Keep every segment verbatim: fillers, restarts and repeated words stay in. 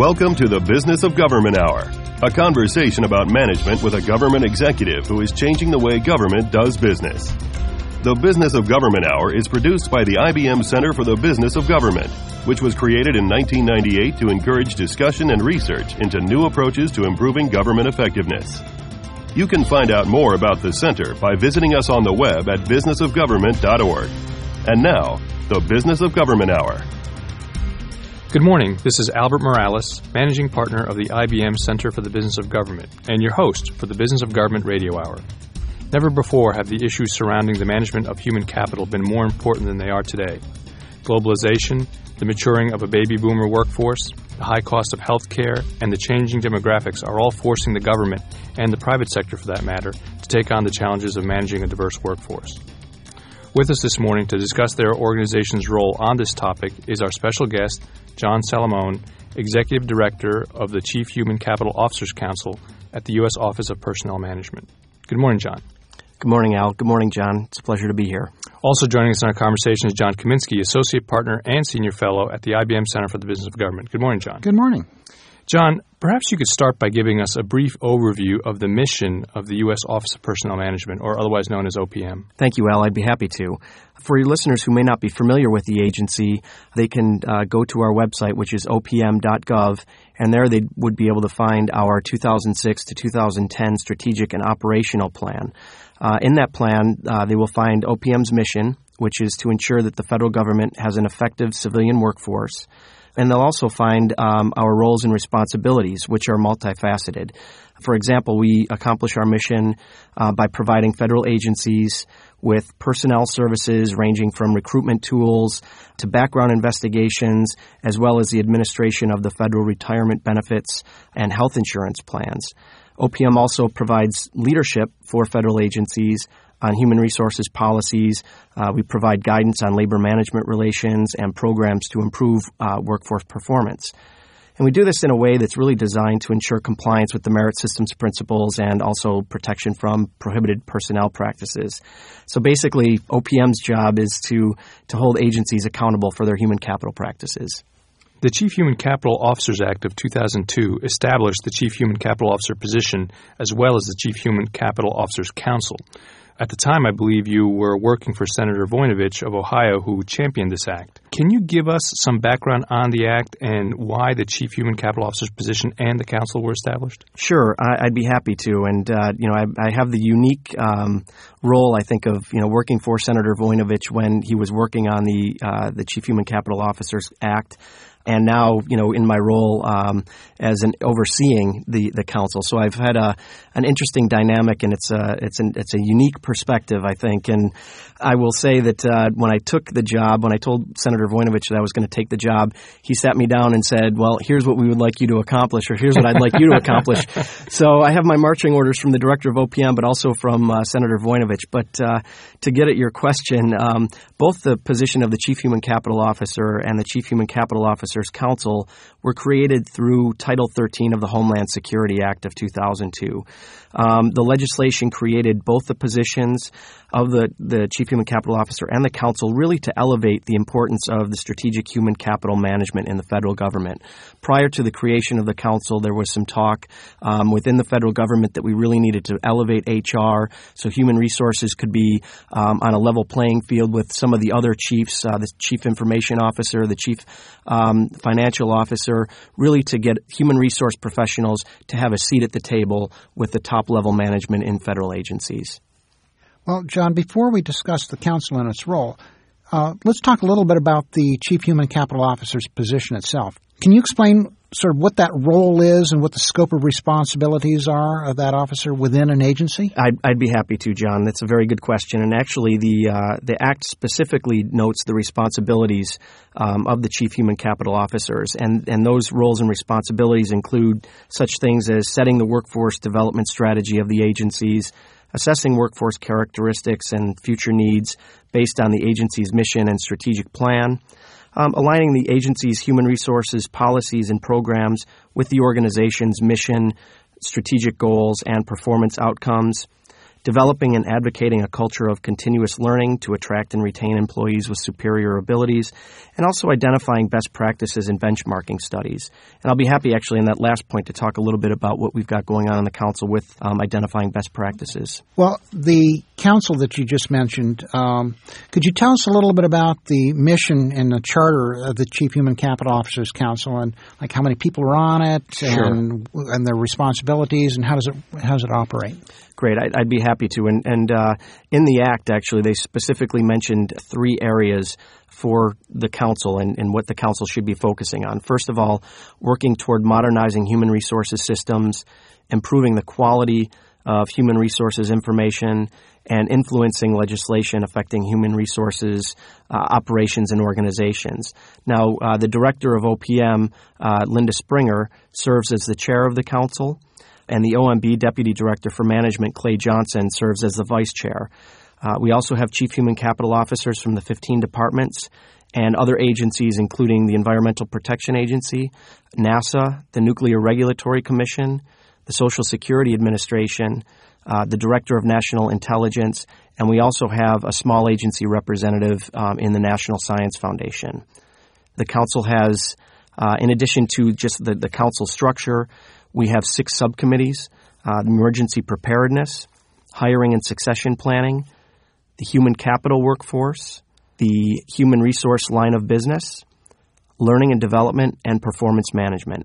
Welcome to the Business of Government Hour, a conversation about management with a government executive who is changing the way government does business. The Business of Government Hour is produced by the I B M Center for the Business of Government, which was created in nineteen ninety-eight to encourage discussion and research into new approaches to improving government effectiveness. You can find out more about the center by visiting us on the web at business of government dot org. And now, the Business of Government Hour. Good morning. This is Albert Morales, Managing Partner of the I B M Center for the Business of Government, and your host for the Business of Government Radio Hour. Never before have the issues surrounding the management of human capital been more important than they are today. Globalization, the maturing of a baby boomer workforce, the high cost of health care, and the changing demographics are all forcing the government, and the private sector for that matter, to take on the challenges of managing a diverse workforce. With us this morning to discuss their organization's role on this topic is our special guest, John Salamone, Executive Director of the Chief Human Capital Officers Council at the U S Office of Personnel Management. Good morning, John. Good morning, Al. Good morning, John. It's a pleasure to be here. Also joining us in our conversation is John Kaminsky, Associate Partner and Senior Fellow at the I B M Center for the Business of Government. Good morning, John. Good morning. John, perhaps you could start by giving us a brief overview of the mission of the U S Office of Personnel Management, or otherwise known as O P M. Thank you, Al. I'd be happy to. For your listeners who may not be familiar with the agency, they can uh, go to our website, which is o p m dot gov, and there they would be able to find our two thousand six to two thousand ten strategic and operational plan. Uh, in that plan, uh, they will find O P M's mission, which is to ensure that the federal government has an effective civilian workforce. And they'll also find um, our roles and responsibilities, which are multifaceted. For example, we accomplish our mission uh, by providing federal agencies with personnel services ranging from recruitment tools to background investigations, as well as the administration of the federal retirement benefits and health insurance plans. O P M also provides leadership for federal agencies on human resources policies. Uh, we provide guidance on labor management relations and programs to improve uh, workforce performance. And we do this in a way that's really designed to ensure compliance with the merit systems principles and also protection from prohibited personnel practices. So basically, O P M's job is to, to hold agencies accountable for their human capital practices. The Chief Human Capital Officers Act of two thousand two established the Chief Human Capital Officer position as well as the Chief Human Capital Officers Council. At the time, I believe you were working for Senator Voinovich of Ohio, who championed this act. Can you give us some background on the act and why the Chief Human Capital Officer's position and the council were established? Sure, I, I'd be happy to. And, uh, you know, I, I have the unique um, role, I think, of, you know, working for Senator Voinovich when he was working on the uh, the Chief Human Capital Officers Act. And now, you know, in my role um, as an overseeing the, the council, so I've had a an interesting dynamic, and it's a it's an it's a unique perspective, I think. And I will say that uh, when I took the job, when I told Senator Voinovich that I was going to take the job, he sat me down and said, "Well, here's what we would like you to accomplish, or here's what I'd like you to accomplish." So I have my marching orders from the director of O P M, but also from uh, Senator Voinovich. But uh, to get at your question, um, both the position of the Chief Human Capital Officer and the Chief Human Capital Officer Council were created through Title thirteen of the Homeland Security Act of two thousand two. Um, the legislation created both the positions of the, the Chief Human Capital Officer and the Council really to elevate the importance of the strategic human capital management in the federal government. Prior to the creation of the Council, there was some talk um, within the federal government that we really needed to elevate H R so human resources could be um, on a level playing field with some of the other chiefs, uh, the Chief Information Officer, the Chief um, Financial Officer, really to get human resource professionals to have a seat at the table with the top-level management in federal agencies. Well, John, before we discuss the council and its role, uh, let's talk a little bit about the Chief Human Capital Officer's position itself. Can you explain sort of what that role is and what the scope of responsibilities are of that officer within an agency? I'd, I'd be happy to, John. That's a very good question. And actually, the uh, the Act specifically notes the responsibilities um, of the Chief Human Capital Officers. And, and those roles and responsibilities include such things as setting the workforce development strategy of the agencies, assessing workforce characteristics and future needs based on the agency's mission and strategic plan, Um, aligning the agency's human resources policies and programs with the organization's mission, strategic goals, and performance outcomes, developing and advocating a culture of continuous learning to attract and retain employees with superior abilities, and also identifying best practices and benchmarking studies. And I'll be happy actually in that last point to talk a little bit about what we've got going on in the council with um, identifying best practices. Well, the council that you just mentioned, um, could you tell us a little bit about the mission and the charter of the Chief Human Capital Officers Council, and like how many people are on it, Sure. and and their responsibilities, and how does it how does it operate? Great. I'd, I'd be happy to. And, and uh, in the Act, actually, they specifically mentioned three areas for the council and, and what the council should be focusing on. First of all, working toward modernizing human resources systems, improving the quality of human resources information, and influencing legislation affecting human resources uh, operations and organizations. Now, uh, the director of O P M, uh, Linda Springer, serves as the chair of the council, and the O M B Deputy Director for Management, Clay Johnson, serves as the vice chair. Uh, we also have Chief Human Capital Officers from the fifteen departments and other agencies, including the Environmental Protection Agency, NASA, the Nuclear Regulatory Commission, the Social Security Administration, uh, the Director of National Intelligence, and we also have a small agency representative um, in the National Science Foundation. The council has, uh, in addition to just the, the council structure, we have six subcommittees: uh, emergency preparedness, hiring and succession planning, the human capital workforce, the human resource line of business, learning and development, and performance management.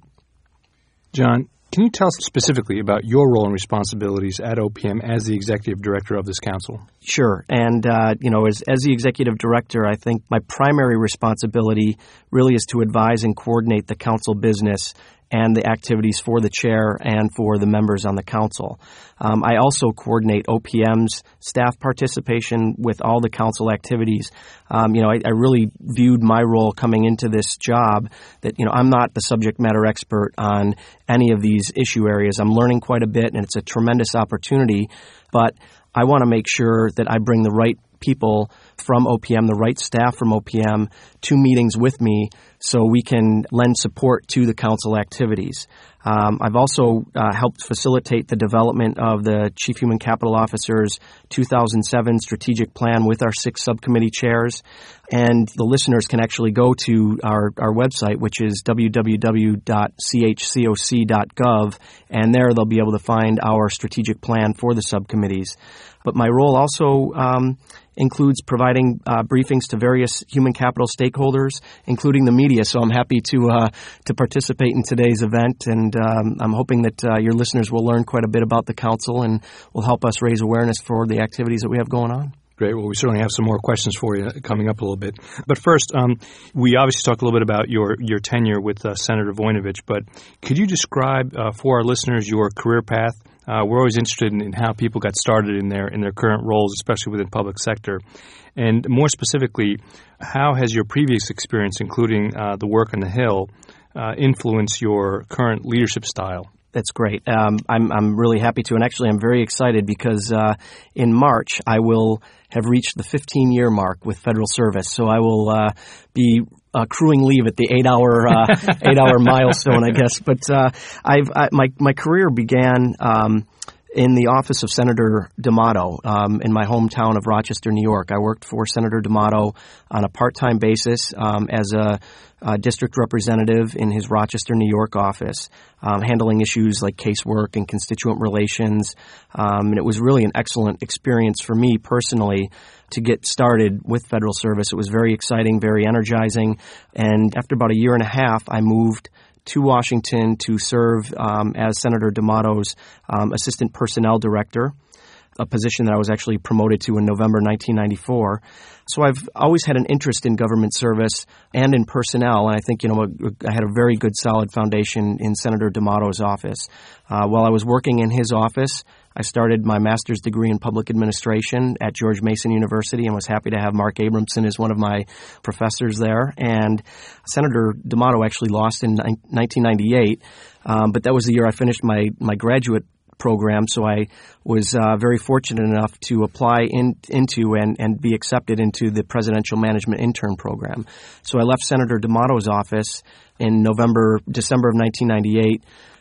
John, can you tell us specifically about your role and responsibilities at O P M as the executive director of this council? Sure. And, uh, you know, as, as the executive director, I think my primary responsibility really is to advise and coordinate the council business and the activities for the chair and for the members on the council. Um, I also coordinate O P M's staff participation with all the council activities. Um, you know, I, I really viewed my role coming into this job that, you know, I'm not the subject matter expert on any of these issue areas. I'm learning quite a bit, and it's a tremendous opportunity, but I want to make sure that I bring the right people from O P M, the right staff from O P M, to meetings with me so we can lend support to the council activities. Um, I've also uh, helped facilitate the development of the Chief Human Capital Officer's two thousand seven strategic plan with our six subcommittee chairs. And the listeners can actually go to our, our website, which is w w w dot c h c o c dot gov, and there they'll be able to find our strategic plan for the subcommittees. But my role also um, includes providing uh, briefings to various human capital stakeholders, including the media. So I'm happy to uh, to participate in today's event, and um, I'm hoping that uh, your listeners will learn quite a bit about the council and will help us raise awareness for the activities that we have going on. Great. Well, we certainly have some more questions for you coming up a little bit. But first, um, we obviously talked a little bit about your, your tenure with uh, Senator Voinovich, but could you describe uh, for our listeners your career path? Uh, we're always interested in, in how people got started in their in their current roles, especially within public sector. And more specifically, how has your previous experience, including uh, the work on the Hill, uh, influenced your current leadership style? That's great. Um, I'm I'm really happy to, and actually I'm very excited because uh, in March I will have reached the fifteen-year mark with federal service. So I will uh, be accruing leave at the eight-hour uh, eight-hour milestone, I guess. But uh, I've I, my my career began Um, in the office of Senator D'Amato um, in my hometown of Rochester, New York. I worked for Senator D'Amato on a part-time basis um, as a, a district representative in his Rochester, New York office, um, handling issues like casework and constituent relations. Um, and it was really an excellent experience for me personally to get started with federal service. It was very exciting, very energizing. And after about a year and a half, I moved to Washington to serve um, as Senator D'Amato's um, Assistant Personnel Director, a position that I was actually promoted to in November nineteen ninety-four. So I've always had an interest in government service and in personnel, and I think, you know, I had a very good, solid foundation in Senator D'Amato's office. Uh, while I was working in his office, I started my master's degree in public administration at George Mason University and was happy to have Mark Abramson as one of my professors there. And Senator D'Amato actually lost in nineteen ninety-eight, um, but that was the year I finished my, my graduate program, so I was uh, very fortunate enough to apply in, into and, and be accepted into the Presidential Management Intern Program. So I left Senator D'Amato's office in November, December of nineteen ninety-eight,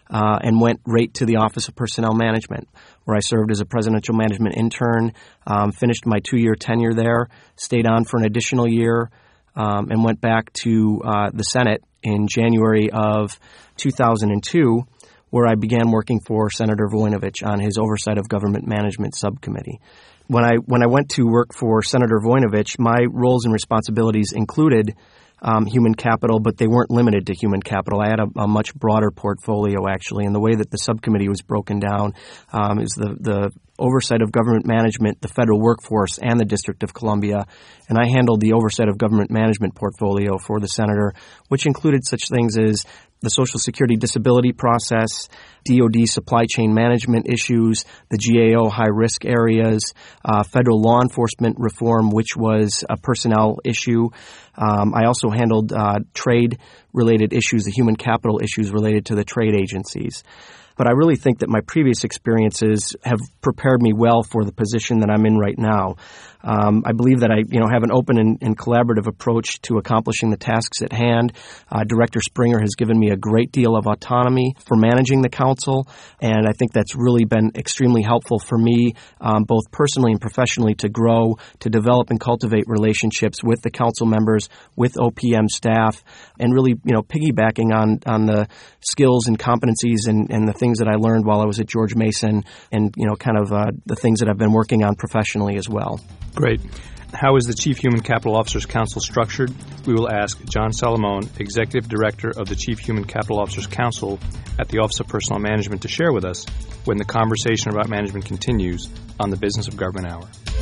uh, and went right to the Office of Personnel Management, where I served as a presidential management intern, um, finished my two-year tenure there, stayed on for an additional year, um, and went back to uh, the Senate in January of two thousand two, where I began working for Senator Voinovich on his Oversight of Government Management Subcommittee. When I when I went to work for Senator Voinovich, my roles and responsibilities included um, human capital, but they weren't limited to human capital. I had a, a much broader portfolio, actually, and the way that the subcommittee was broken down um, is the, the oversight of government management, the federal workforce, and the District of Columbia. And I handled the oversight of government management portfolio for the senator, which included such things as the Social Security disability process, D O D supply chain management issues, the G A O high-risk areas, uh, federal law enforcement reform, which was a personnel issue. Um, I also handled uh, trade-related issues, the human capital issues related to the trade agencies. But I really think that my previous experiences have prepared me well for the position that I'm in right now. Um, I believe that I, you know, have an open and, and collaborative approach to accomplishing the tasks at hand. Uh, Director Springer has given me a great deal of autonomy for managing the council, and I think that's really been extremely helpful for me, um, both personally and professionally, to grow, to develop and cultivate relationships with the council members, with O P M staff, and really, you know, piggybacking on on the skills and competencies and, and the things that I learned while I was at George Mason, and, you know, kind of uh, the things that I've been working on professionally as well. Great. How is the Chief Human Capital Officers Council structured? We will ask John Salamone, Executive Director of the Chief Human Capital Officers Council at the Office of Personnel Management, to share with us when the conversation about management continues on the Business of Government Hour.